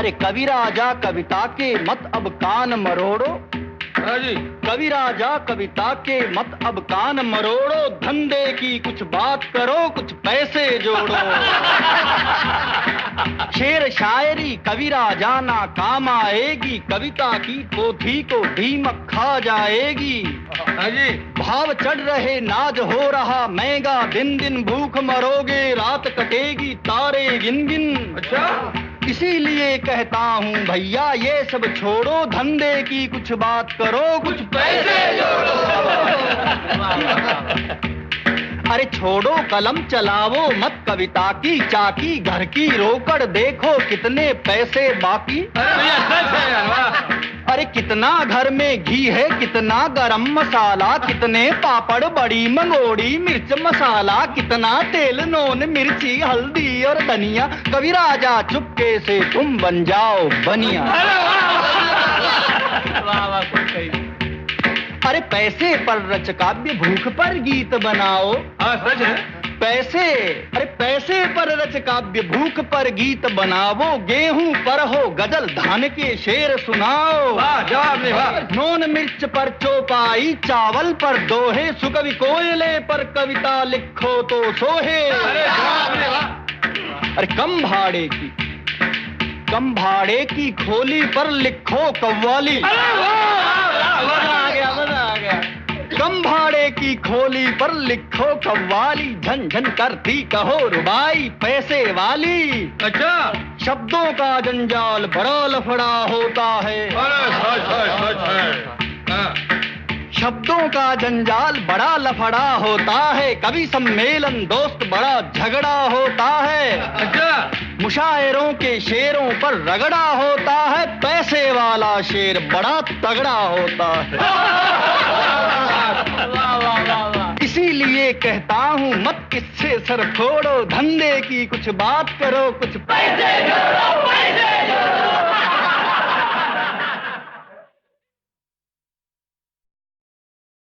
अरे कवि राजा कविता के मत अब कान मरोड़ो। हाँ जी। कवि राजा कविता के मत अब कान मरोड़ो, धंधे की कुछ बात करो, कुछ पैसे जोड़ो। शेर शायरी कवि राजा ना काम आएगी, कविता की पोथी को दीमक खा जाएगी। हाँ जी। भाव चढ़ रहे नाज हो रहा महंगा, दिन दिन भूख मरोगे, रात कटेगी तारे गिन गिन। अच्छा। इसीलिए कहता हूँ भैया ये सब छोड़ो, धंधे की कुछ बात करो, कुछ पैसे जोड़ो। अरे छोड़ो कलम चलाओ मत कविता की चाकी, घर की रोकड़ देखो कितने पैसे बाकी। अरे भैया सच है यार, वाह। अरे कितना घर में घी है, कितना गरम मसाला, कितने पापड़ बड़ी मंगोड़ी मिर्च मसाला, कितना तेल नून मिर्ची हल्दी और धनिया, कवि राजा चुपके से तुम बन जाओ बनिया। वाह वाह, कुछ सही। अरे पैसे पर रच काव्य, भूख पर गीत बनाओ। हाँ सच है। पैसे, अरे पैसे पर रच काव्य, भूख पर गीत बनाओ, गेहूं पर हो गजल, धान के शेर सुनाओ। वाह, जवाब नहीं, वाह। नून मिर्च पर चौपाई, चावल पर दोहे, सुकवि कोयले पर कविता लिखो तो सोहे। अरे जवाब नहीं, वाह। अरे कम भाड़े की खोली पर लिखो कव्वाली। मजा आ गया, मजा आ गया। कम भाड़े की खोली पर लिखो कव्वाली, झन झन करती कहो रुबाई पैसे वाली। अच्छा। शब्दों का जंजाल बड़ा लफड़ा होता है। अरे सच है। हाँ। शब्दों का जंजाल बड़ा लफड़ा होता है, कवि सम्मेलन दोस्त बड़ा झगड़ा होता है। अच्छा। मुशायरों के शेरों पर रगड़ा होता है, पैसे वाला शेर बड़ा तगड़ा होता है। वाह वाह वाह वाह। इसीलिए कहता हूँ मत किससे सर फोड़ो, धंधे की कुछ बात करो, कुछ पैसे जोड़ो, पैसे